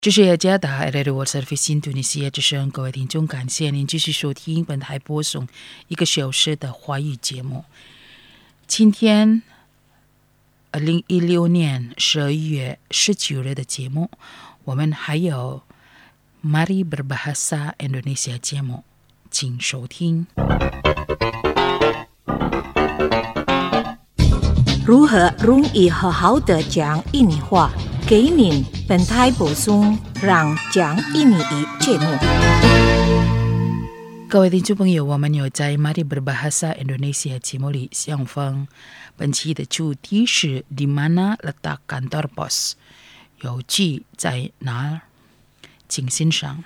这是雅加达 Radio World Service 印度尼西亚之声，各位听众，感谢您继续收听本台播送1个小时的华语节目。今天2016年12月19日的节目，我们还有 Mari Berbahasa Indonesia 节目，请收听。 如何容易好好的讲印尼话？给您本台播送让讲印尼语节目。 各位听众朋友，我们有在 Mari Berbahasa Indonesia 节目里相逢。本期的主题是 Di mana letak kantor pos？ 邮寄在哪儿？请欣赏。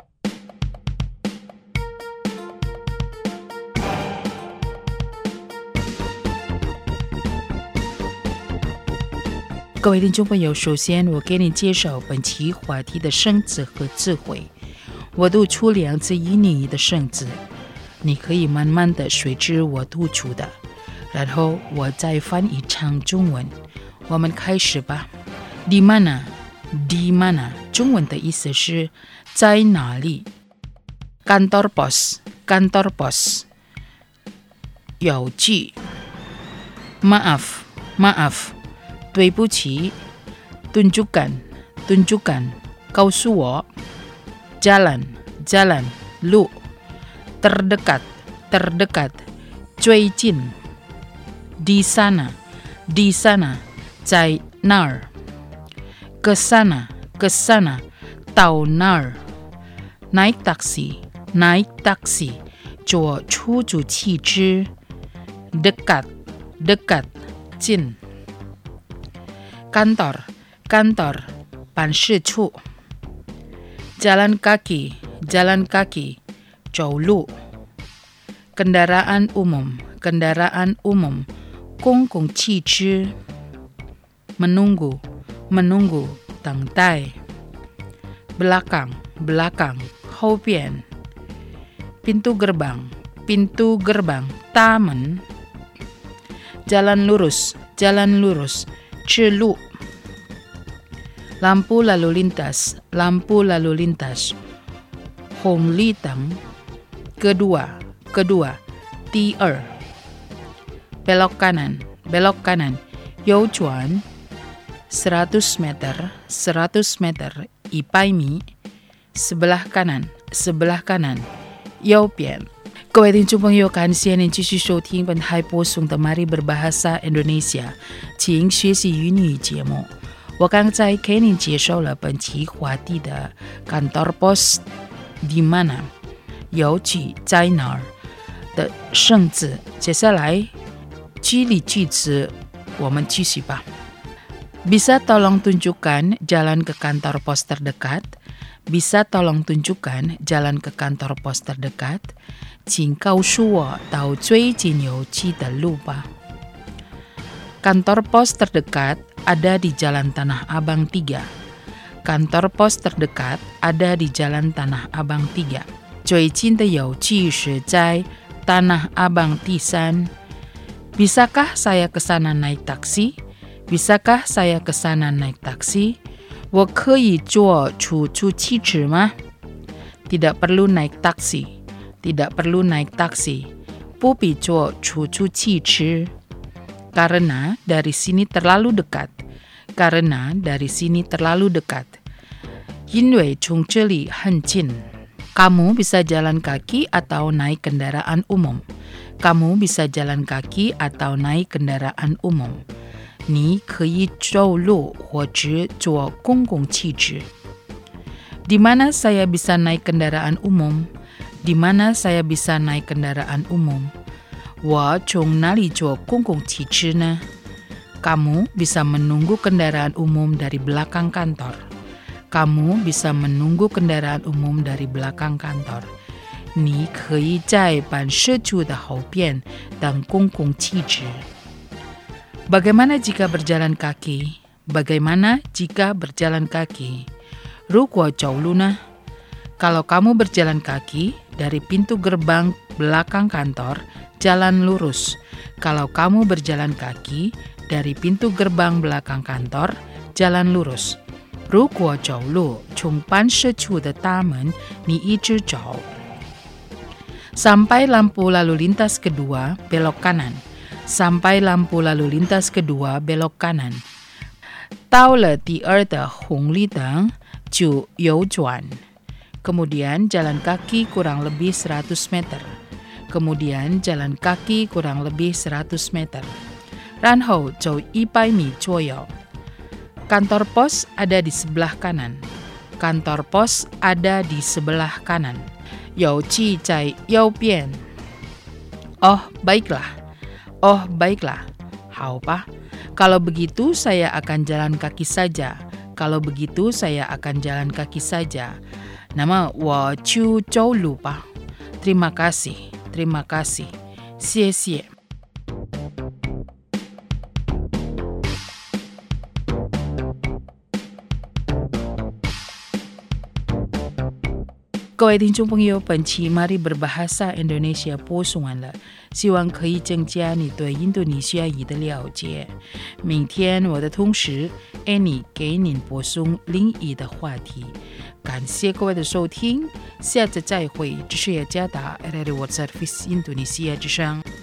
各位听众朋友，首先我给你介绍本期话题的生字和词汇。我读出2次印尼语的生字，你可以慢慢的随着我读出的，然后我再翻译成中文。我们开始吧。Di mana？ Di mana？ 中文的意思是在哪里。Kantor pos， Kantor pos， 邮寄。Maaf， Maaf，对不起。tunjukkan， tunjukkan， 告诉我。jalan， jalan， 路。terdekat， terdekat， 最近。di sana， di sana， 在那儿。ke sana， ke sana， 到那儿。naik taksi， naik taksi， 坐出租汽车。dekat， dekat， 近。kantor， kantor， 办事处。jalan kaki， jalan kaki， 走路。kendaraan umum， kendaraan umum， 公共汽车。menunggu， menunggu， 等待。belakang， belakang， 后边。pintu gerbang， pintu gerbang， 大门。jalan lurus， jalan lurus， 直路。lampu lalu lintas， lampu lalu lintas， 红绿灯。kedua， kedua， 第二。belok kanan， belok kanan， 右转。100 meter， 100 meter， 100米。sebelah kanan， sebelah kanan， 右边。各位听众朋友，感谢您继续收听本台播送的 Mari Berbahasa Indonesia 请学习英语节目。我刚才给您介绍了本期话题的 kantor pos di mana， 邮寄在哪儿的生字。接下来句里句子我们继续吧。Bisa tolong tunjukkan jalan ke kantor pos terdekat? Bisa tolong tunjukkan jalan ke kantor pos terdekat? 请告诉我到最近邮寄的路吧。Kantor pos terdekat ada di Jalan Tanah Abang 3. Kantor pos terdekat ada di Jalan Tanah Abang 3. 最近的邮寄是在 Tanah Abang 第3。Bisakah saya ke sana naik taksi? Bisakah saya ke sana naik taksi? 我可以坐出租汽车吗？ Tidak perlu naik taksi. Tidak perlu naik taksi. 不必坐出租汽车。Karena dari sini terlalu dekat. Karena dari sini terlalu dekat. 因为从这里很近。Kamu bisa jalan kaki atau naik kendaraan umum. Kamu bisa jalan kaki atau naik kendaraan umum. 你可以走路或者坐公共汽车。Di mana saya bisa naik kendaraan umum? Di mana saya bisa naik kendaraan umum? 我从哪里坐公共汽车呢？ Kamu bisa menunggu kendaraan umum dari belakang kantor. Kamu bisa menunggu kendaraan umum dari belakang kantor. 你可以在办事处的后边等公共汽车。Bagaimana jika berjalan kaki? Bagaimana jika berjalan kaki? 如果走路呢？ Kalau kamu berjalan kaki dari pintu gerbang belakang kantor, jalan lurus. Kalau kamu berjalan kaki dari pintu gerbang belakang kantor, jalan lurus. 如果走路从办事处的大门你一直走 sampai lampu lalu lintas kedua belok kanan. Sampai lampu lalu lintas kedua belok kanan. 到了第二的红绿灯就右转. Kemudian jalan kaki kurang lebih 100 meter. Kemudian jalan kaki kurang lebih 100 meter. 然后走100米左右. Kantor pos ada di sebelah kanan. Kantor pos ada di sebelah kanan. 邮寄在右边. Oh, baiklah. Oh, baiklah. 好吧. Kalau begitu saya akan jalan kaki saja. Kalau begitu saya akan jalan kaki saja. 那么我就走路吧. Terima kasih. Terima kasih. 谢谢. 各位听众朋友，本期 Mari Berbahasa Indonesia 播送完了，希望可以增加你对印度尼西亚语的了解。明天我的同事 Annie 给您播送另一的话题。感谢各位的收听，下次再会。这是雅加达 RRI World Service 印度尼西亚之声。